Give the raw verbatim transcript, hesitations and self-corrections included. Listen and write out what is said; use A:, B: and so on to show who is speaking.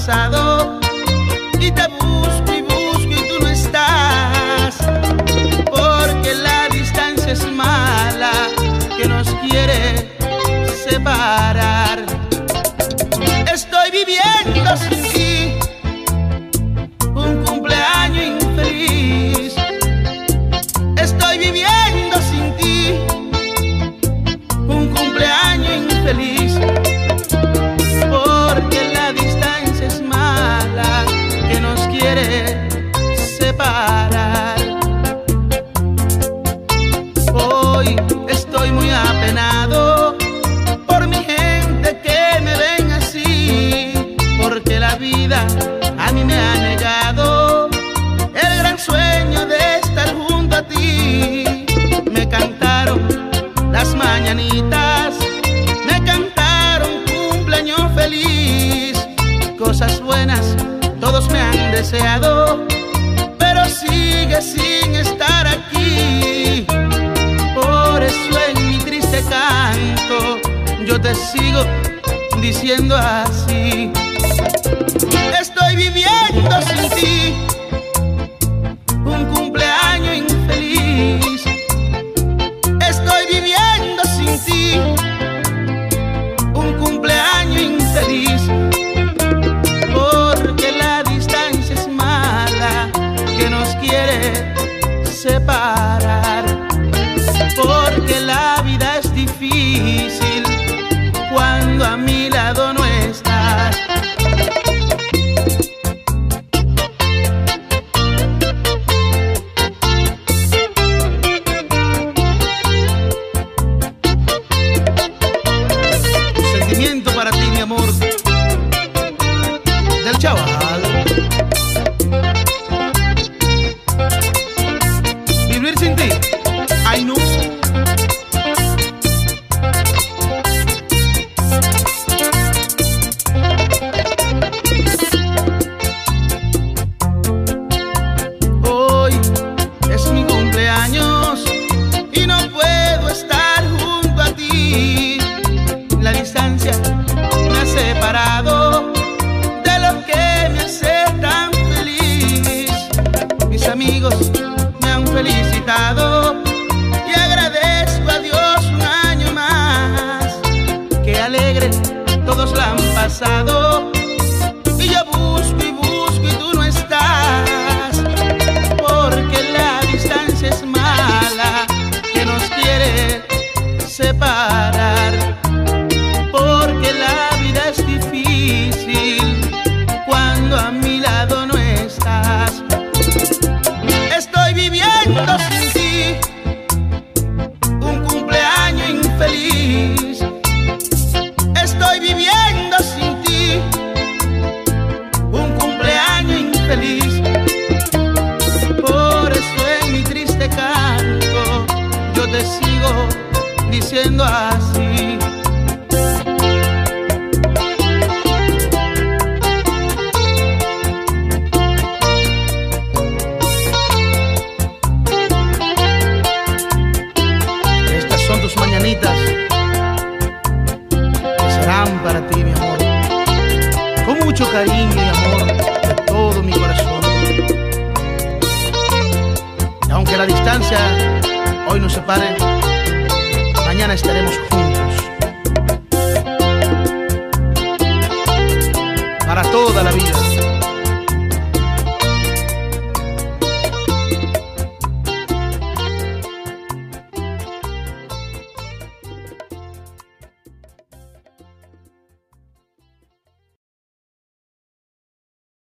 A: pasado y te busco y busco y tú no estás, porque la distancia es mala que nos quiere separar. Estoy viviendo sin ti un cumpleaños infeliz. Estoy viviendo sin ti un cumpleaños infeliz, porque la distancia es mala que nos quiere separar. Hoy estoy muy apenado por mi gente que me ven así, porque la vida a mí me ha negado el gran sueño de estar junto a ti. Me cantaron las mañanitas, me cantaron cumpleaños feliz, cosas buenas todos me han deseado, pero sigue sin estar aquí. Por eso en mi triste canto yo te sigo diciendo así. Estoy viviendo sin ti un cumpleaños infeliz. Estoy viviendo sin ti un cumpleaños infeliz, porque la distancia es mala que nos quiere separar, porque la vida es difícil cuando a mi lado no estás. Sentimiento para ti, mi amor, del chaval. Vivir sin ti, ay no. Hoy es mi cumpleaños y no puedo estar junto a ti. La distancia me ha separado de lo que me hace tan feliz. Mis amigos me han felicitado y agradezco a Dios un año más. Que alegre todos la han pasado y yo busco y busco y tú no estás, porque la distancia es mala que nos quiere separar, porque la vida es difícil cuando a mi lado no estás. Estoy viviendo sin ti un cumpleaños infeliz. Estoy viviendo sin ti un cumpleaños infeliz. Por eso en mi triste canto yo te sigo diciendo así. Estas son tus mañanitas que serán para ti, mi amor, con mucho cariño y amor de todo mi corazón. Y aunque la distancia hoy nos separe, mañana estaremos juntos.